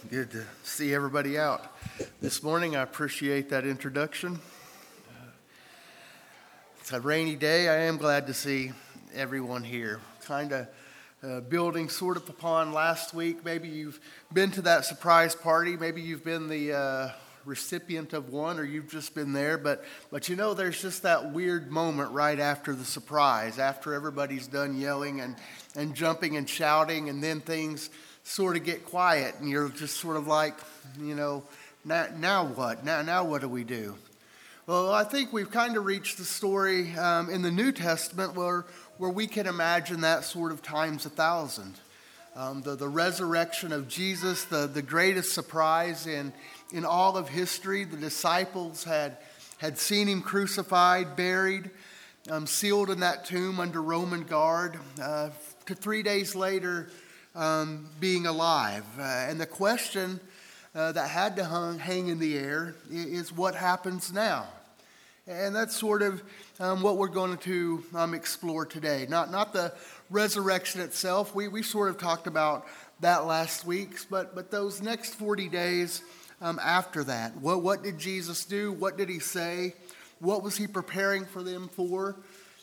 Good to see everybody out this morning. I appreciate that introduction. It's a rainy day. I am glad to see everyone here. Kind of building sort of upon last week. Maybe you've been to that surprise party. Maybe you've been the recipient of one, or you've just been there. But you know, there's just that weird moment right after the surprise, after everybody's done yelling and jumping and shouting, and then things sort of get quiet, and you're just sort of like, you know, now what? Now what do we do? Well, I think we've kind of reached the story in the New Testament where we can imagine that sort of times 1,000. The resurrection of Jesus, the greatest surprise in all of history. The disciples had seen him crucified, buried, sealed in that tomb under Roman guard, to 3 days later being alive. And the question that had to hang in the air is what happens now? And that's sort of what we're going to explore today. Not the resurrection itself. We sort of talked about that last week, but those next 40 days after that. What did Jesus do? What did he say? What was he preparing for them for?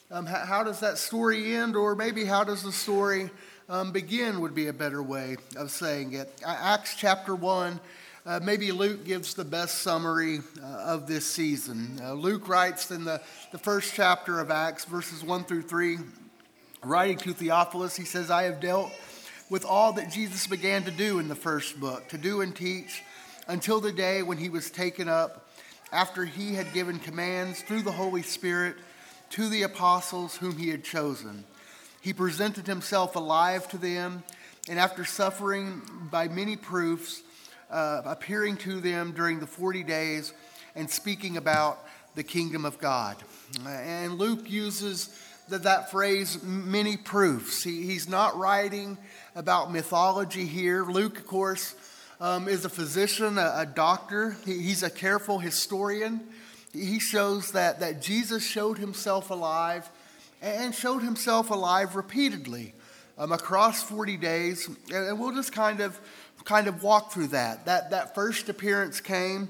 How does that story end? Or maybe how does the story begin would be a better way of saying it. Acts chapter 1, maybe Luke gives the best summary of this season. Luke writes in the first chapter of Acts, verses 1 through 3, writing to Theophilus, he says, I have dealt with all that Jesus began to do in the first book, to do and teach, until the day when he was taken up, after he had given commands through the Holy Spirit to the apostles whom he had chosen. He presented himself alive to them, and after suffering by many proofs, appearing to them during the 40 days and speaking about the kingdom of God. And Luke uses that phrase, many proofs. He's not writing about mythology here. Luke, of course, is a physician, a doctor. He's a careful historian. He shows that Jesus showed himself alive and showed himself alive repeatedly across 40 days. And we'll just kind of walk through that. That first appearance came,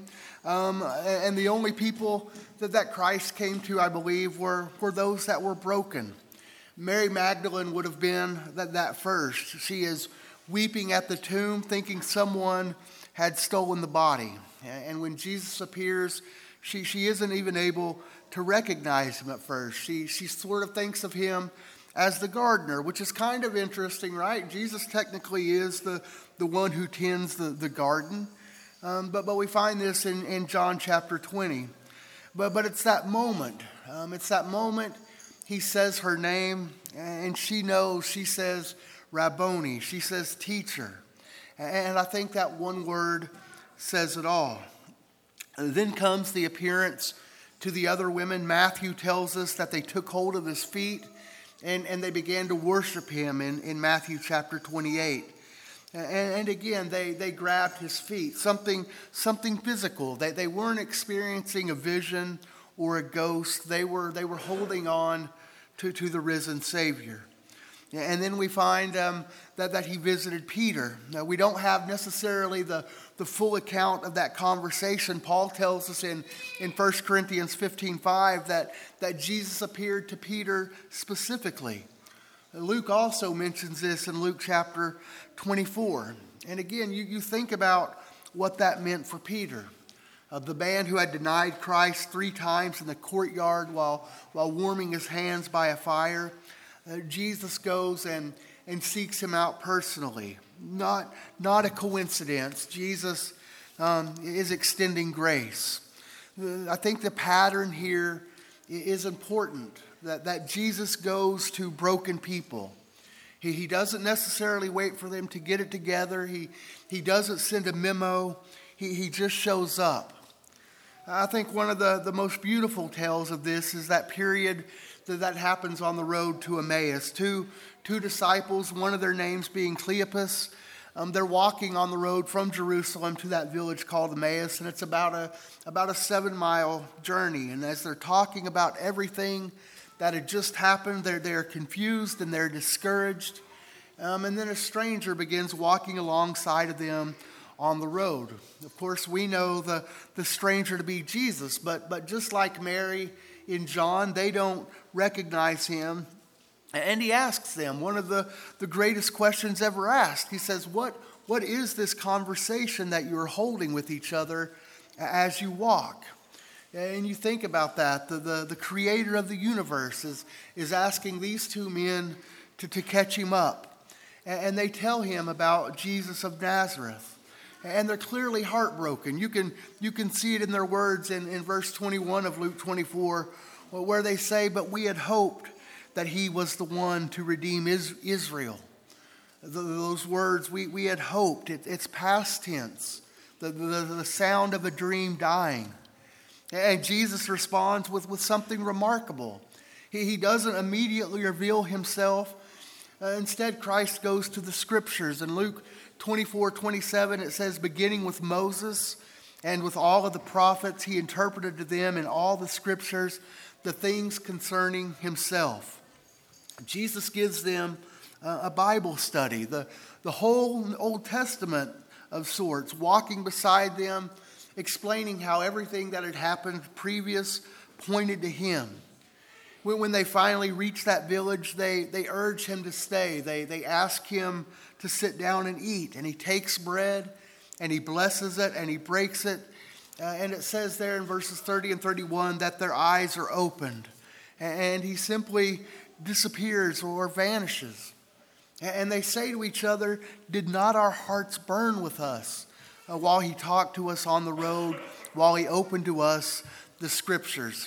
and the only people that Christ came to, I believe, were those that were broken. Mary Magdalene would have been that first. She is weeping at the tomb, thinking someone had stolen the body. And when Jesus appears, she isn't even able to recognize him at first. She sort of thinks of him as the gardener, which is kind of interesting, right? Jesus technically is the one who tends the garden. But we find this in John chapter 20. But it's that moment. It's that moment he says her name, and she knows. She says Rabboni. She says teacher. And I think that one word says it all. And then comes the appearance to the other women. Matthew tells us that they took hold of his feet and they began to worship him in Matthew chapter 28. And again, they grabbed his feet, something physical. They weren't experiencing a vision or a ghost. They were holding on to the risen Savior. And then we find that he visited Peter. Now, we don't have necessarily the full account of that conversation. Paul tells us in 1 Corinthians 15:5 that Jesus appeared to Peter specifically. Luke also mentions this in Luke chapter 24. And again, you think about what that meant for Peter. The man who had denied Christ 3 times in the courtyard while warming his hands by a fire. Jesus goes and seeks him out personally. Not a coincidence. Jesus is extending grace. I think the pattern here is important, that Jesus goes to broken people. He doesn't necessarily wait for them to get it together. He doesn't send a memo. He just shows up. I think one of the most beautiful tales of this is that period that happens on the road to Emmaus. Two disciples, one of their names being Cleopas. They're walking on the road from Jerusalem to that village called Emmaus, and it's about a 7-mile journey. And as they're talking about everything that had just happened, they're confused and they're discouraged. And then a stranger begins walking alongside of them on the road. Of course, we know the stranger to be Jesus, but just like Mary in John, they don't recognize him. And he asks them one of the greatest questions ever asked. He says, what is this conversation that you're holding with each other as you walk? And you think about that. The creator of the universe is asking these two men to catch him up. And they tell him about Jesus of Nazareth. And they're clearly heartbroken. You can see it in their words in verse 21 of Luke 24, where they say, "But we had hoped that he was the one to redeem Israel." Those words, we had hoped. It's past tense. The sound of a dream dying. And Jesus responds with something remarkable. He doesn't immediately reveal himself. Instead, Christ goes to the scriptures. In Luke 24:27, it says, "Beginning with Moses and with all of the prophets, he interpreted to them in all the scriptures the things concerning himself." Jesus gives them a Bible study, the whole Old Testament of sorts, walking beside them, explaining how everything that had happened previous pointed to him. When they finally reach that village, they urge him to stay. They ask him to sit down and eat. And he takes bread and he blesses it and he breaks it. And it says there in verses 30 and 31 that their eyes are opened. And he simply disappears or vanishes. And they say to each other, "Did not our hearts burn with us while he talked to us on the road, while he opened to us the scriptures?"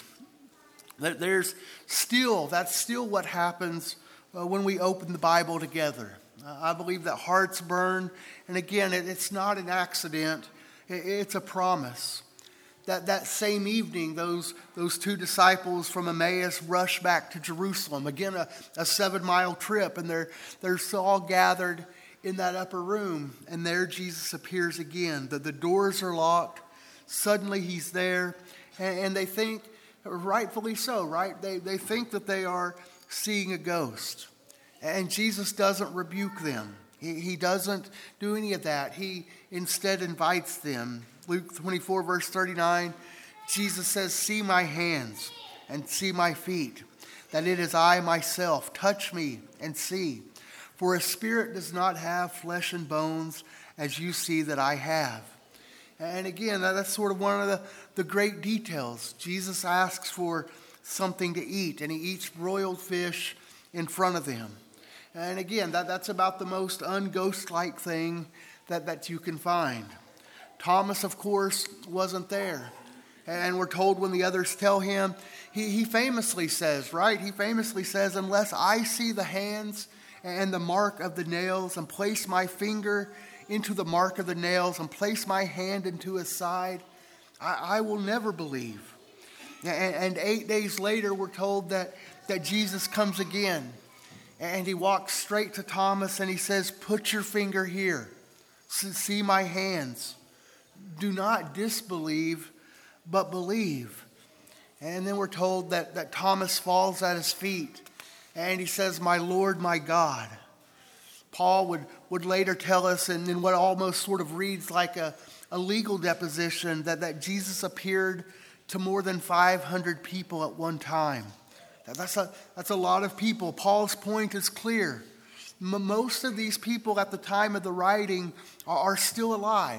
That's still what happens when we open the Bible together. I believe that hearts burn. And again, it's not an accident. It's a promise. That same evening, those two disciples from Emmaus rush back to Jerusalem. Again, a 7-mile trip. And they're all gathered in that upper room. And there Jesus appears again. The doors are locked. Suddenly he's there. And they think, rightfully so, right? They think that they are seeing a ghost. And Jesus doesn't rebuke them. He doesn't do any of that. He instead invites them. Luke 24, verse 39, Jesus says, "See my hands and see my feet, that it is I myself. Touch me and see. For a spirit does not have flesh and bones, as you see that I have." And again, that's sort of one of the great details. Jesus asks for something to eat, and he eats broiled fish in front of them. And again, that's about the most unghost-like thing that you can find. Thomas, of course, wasn't there. And we're told when the others tell him, he famously says, right? He famously says, "Unless I see the hands and the mark of the nails, and place my finger into the mark of the nails, and place my hand into his side, I will never believe." And 8 days later, we're told that Jesus comes again. And he walks straight to Thomas and he says, "Put your finger here. See my hands. Do not disbelieve, but believe." And then we're told that Thomas falls at his feet and he says, "My Lord, my God." Paul would later tell us in what almost sort of reads like a legal deposition that Jesus appeared to more than 500 people at one time. That's a lot of people. Paul's point is clear. Most of these people at the time of the writing are still alive.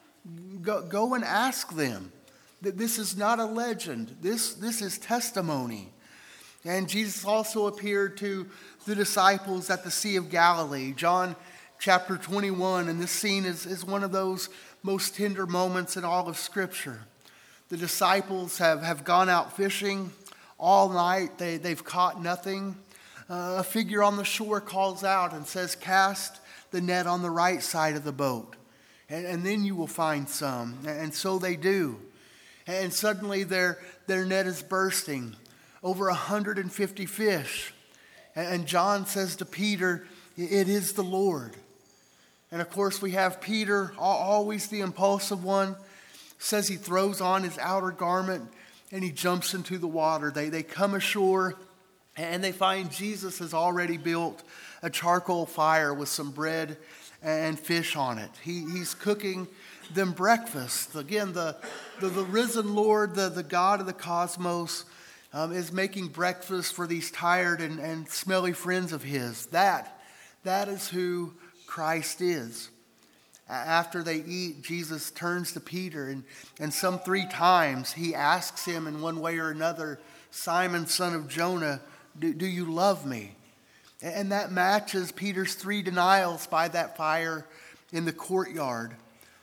Go and ask them. This is not a legend. This is testimony. And Jesus also appeared to the disciples at the Sea of Galilee. John chapter 21, and this scene is one of those most tender moments in all of Scripture. The disciples have gone out fishing all night. They've caught nothing. A figure on the shore calls out and says, "Cast the net on the right side of the boat, and then you will find some." And so they do. And suddenly their net is bursting. Over 150 fish. And John says to Peter, "It is the Lord." And of course we have Peter, always the impulsive one, says he throws on his outer garment and he jumps into the water. They come ashore and they find Jesus has already built a charcoal fire with some bread and fish on it. He's cooking them breakfast. Again, the risen Lord, the God of the cosmos, is making breakfast for these tired and smelly friends of his. That is who Christ is. After they eat, Jesus turns to Peter, and some 3 times he asks him in one way or another, "Simon, son of Jonah, do you love me?" And that matches Peter's 3 denials by that fire in the courtyard.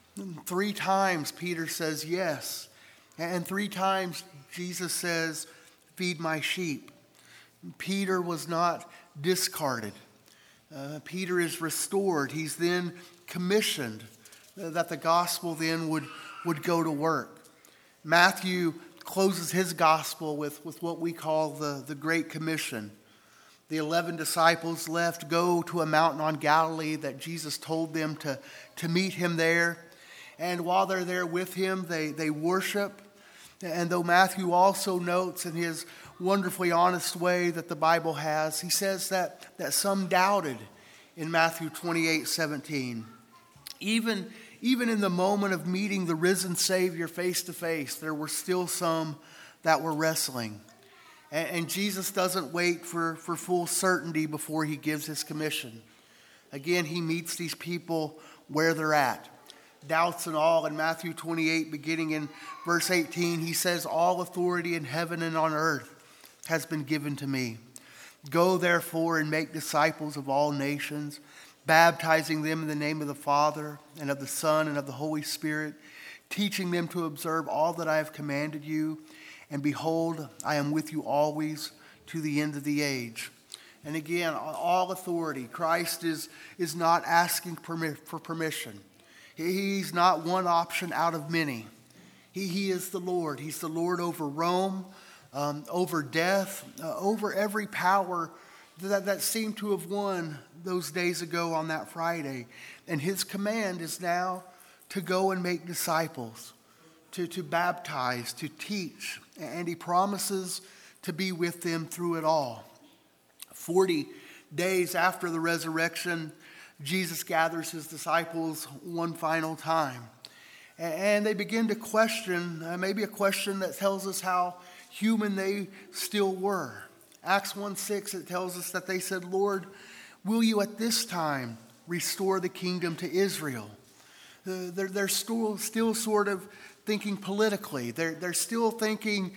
3 times Peter says yes, and 3 times Jesus says, "Feed my sheep." Peter was not discarded. Peter is restored. He's then commissioned that the gospel then would go to work. Matthew closes his gospel with what we call the Great Commission. The 11 disciples left, go to a mountain on Galilee that Jesus told them to meet him there. And while they're there with him, they worship. And though Matthew also notes in his wonderfully honest way that the Bible has, he says that some doubted in Matthew 28:17. Even in the moment of meeting the risen Savior face to face, there were still some that were wrestling. And Jesus doesn't wait for full certainty before he gives his commission. Again, he meets these people where they're at. Doubts and all. In Matthew 28, beginning in verse 18, he says, "All authority in heaven and on earth has been given to me. Go therefore and make disciples of all nations, baptizing them in the name of the Father and of the Son and of the Holy Spirit, teaching them to observe all that I have commanded you. And behold, I am with you always to the end of the age." And again, all authority. Christ is not asking for permission. He's not one option out of many. He is the Lord. He's the Lord over Rome, over death, over every power that seemed to have won those days ago on that Friday. And his command is now to go and make disciples, to baptize, to teach. And he promises to be with them through it all. 40 days after the resurrection, Jesus gathers his disciples one final time. And they begin to question, maybe a question that tells us how human they still were. Acts 1:6, it tells us that they said, "Lord, will you at this time restore the kingdom to Israel?" They're still sort of thinking politically. They're still thinking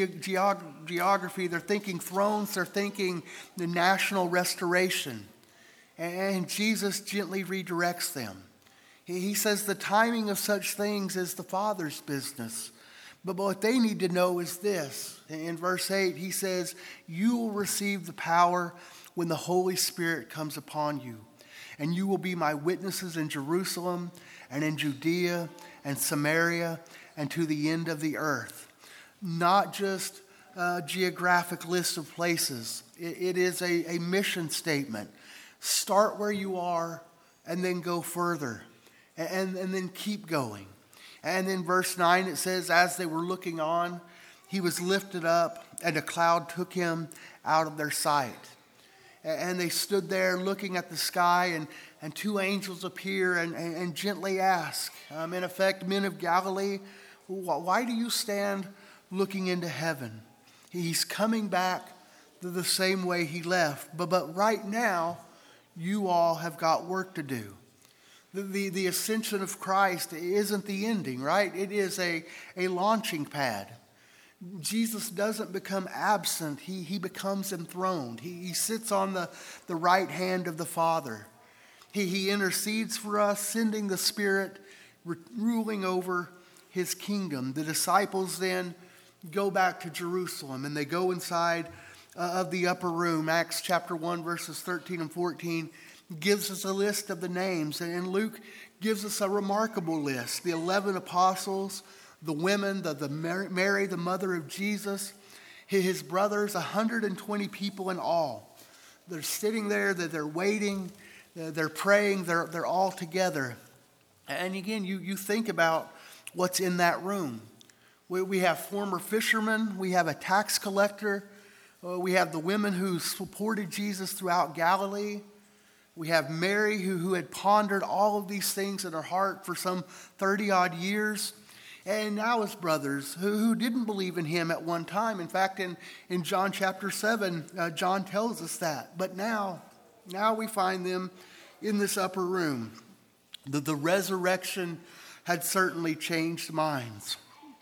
geography. They're thinking thrones. They're thinking the national restoration. And Jesus gently redirects them. He says the timing of such things is the Father's business. But what they need to know is this. In verse 8, he says, "You will receive the power when the Holy Spirit comes upon you. And you will be my witnesses in Jerusalem and in Judea and Samaria and to the end of the earth." Not just a geographic list of places. It is a mission statement. Start where you are and then go further. And then keep going. And in verse 9 it says, "As they were looking on, he was lifted up, and a cloud took him out of their sight." And they stood there looking at the sky, and 2 angels appear and gently ask, in effect, "Men of Galilee, why do you stand looking into heaven? He's coming back the same way he left. But right now, you all have got work to do." The ascension of Christ isn't the ending, right? It is a launching pad. Jesus doesn't become absent. He becomes enthroned. He sits on the right hand of the Father. He intercedes for us, sending the Spirit, ruling over his kingdom. The disciples then go back to Jerusalem, and they go inside of the upper room. Acts chapter 1, verses 13 and 14 gives us a list of the names, and Luke gives us a remarkable list. The 11 apostles, the women, the Mary, the mother of Jesus, his brothers, 120 people in all. They're sitting there, they're waiting, they're praying, they're all together. And again, you think about what's in that room. We have former fishermen, we have a tax collector, we have the women who supported Jesus throughout Galilee. We have Mary who had pondered all of these things in her heart for some 30-odd years. And now his brothers who didn't believe in him at one time. In fact, in John chapter 7, John tells us that. But now we find them in this upper room. The resurrection had certainly changed minds.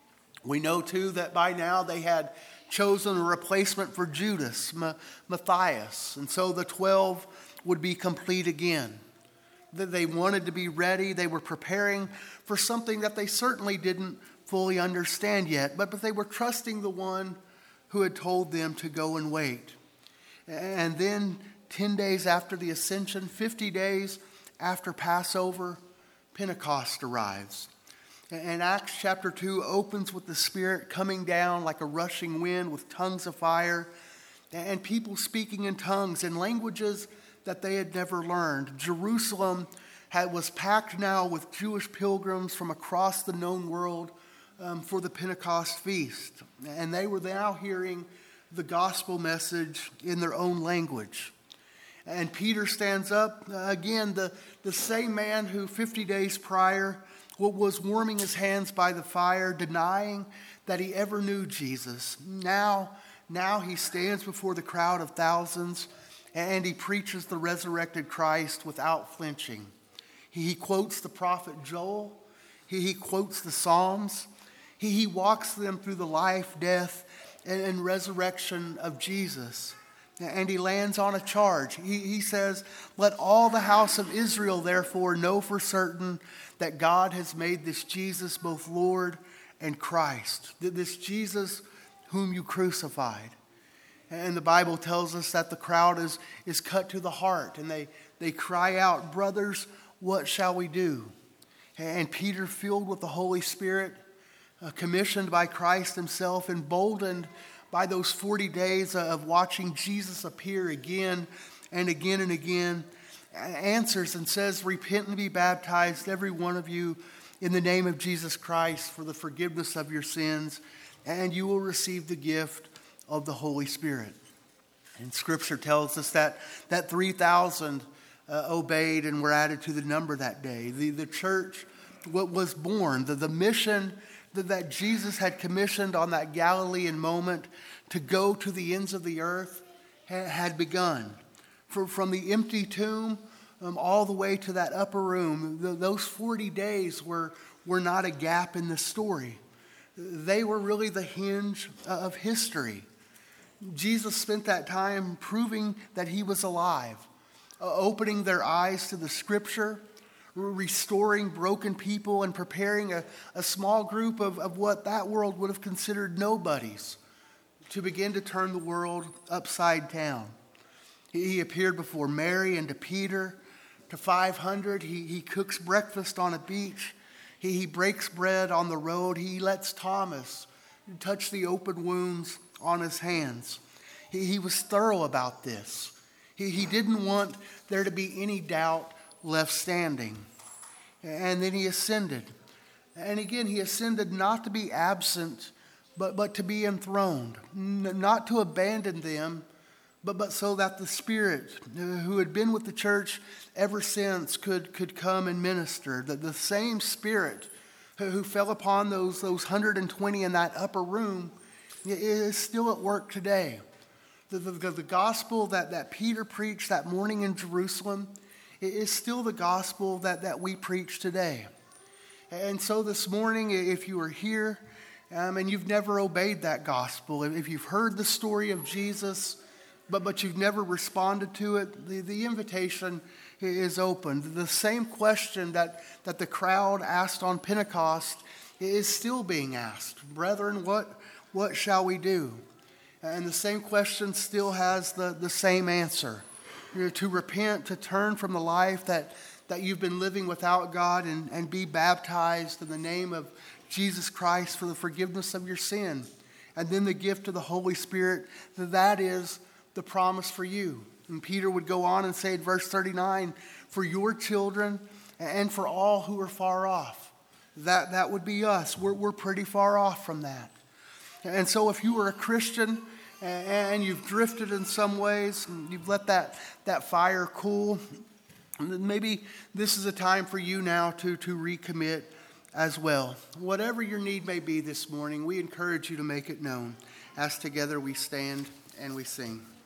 We know, too, that by now they had chosen a replacement for Judas, Matthias. And so the 12 would be complete again. They wanted to be ready. They were preparing for something that they certainly didn't fully understand yet. But they were trusting the one who had told them to go and wait. And then 10 days after the ascension, 50 days after Passover, Pentecost arrives. And Acts chapter 2 opens with the Spirit coming down like a rushing wind with tongues of fire, and people speaking in tongues in languages that they had never learned. Jerusalem was packed now with Jewish pilgrims from across the known world for the Pentecost feast. And they were now hearing the gospel message in their own language. And Peter stands up, again, the same man who 50 days prior was warming his hands by the fire, denying that he ever knew Jesus. Now he stands before the crowd of thousands, and he preaches the resurrected Christ without flinching. He quotes the prophet Joel. He quotes the Psalms. He walks them through the life, death, and resurrection of Jesus. And he lands on a charge. He says, "Let all the house of Israel therefore know for certain that God has made this Jesus both Lord and Christ." This Jesus whom you crucified. And the Bible tells us that the crowd is cut to the heart. And they cry out, "Brothers, what shall we do?" And Peter, filled with the Holy Spirit, commissioned by Christ himself, emboldened by those 40 days of watching Jesus appear again and again and again, answers and says, "Repent and be baptized, every one of you, in the name of Jesus Christ for the forgiveness of your sins, and you will receive the gift of the Holy Spirit." And Scripture tells us that 3,000 obeyed and were added to the number that day. The church was born. The mission that Jesus had commissioned on that Galilean moment to go to the ends of the earth had begun. From the empty tomb all the way to that upper room, those 40 days were not a gap in the story. They were really the hinge of history. Jesus spent that time proving that he was alive, opening their eyes to the Scripture, restoring broken people, and preparing a small group of what that world would have considered nobodies to begin to turn the world upside down. He appeared before Mary and to Peter, to 500. He cooks breakfast on a beach. He breaks bread on the road. He lets Thomas touch the open wounds on his hands. He was thorough about this. He didn't want there to be any doubt left standing. And then he ascended. And again, he ascended not to be absent, but to be enthroned. Not to abandon them, but so that the Spirit, who had been with the church ever since, could come and minister. The same Spirit who fell upon those 120 in that upper room is still at work today. The gospel that Peter preached that morning in Jerusalem is still the gospel that we preach today. And so this morning, if you are here and you've never obeyed that gospel, if you've heard the story of Jesus, but you've never responded to it, the invitation is open. The same question that the crowd asked on Pentecost is still being asked. "Brethren, what shall we do?" And the same question still has the same answer. To repent, to turn from the life that you've been living without God and be baptized in the name of Jesus Christ for the forgiveness of your sin. And then the gift of the Holy Spirit, that is the promise for you. And Peter would go on and say in verse 39, "For your children and for all who are far off." That would be us. We're pretty far off from that. And so if you are a Christian and you've drifted in some ways, and you've let that fire cool, And then maybe this is a time for you now to recommit as well. Whatever your need may be this morning, we encourage you to make it known as together we stand and we sing.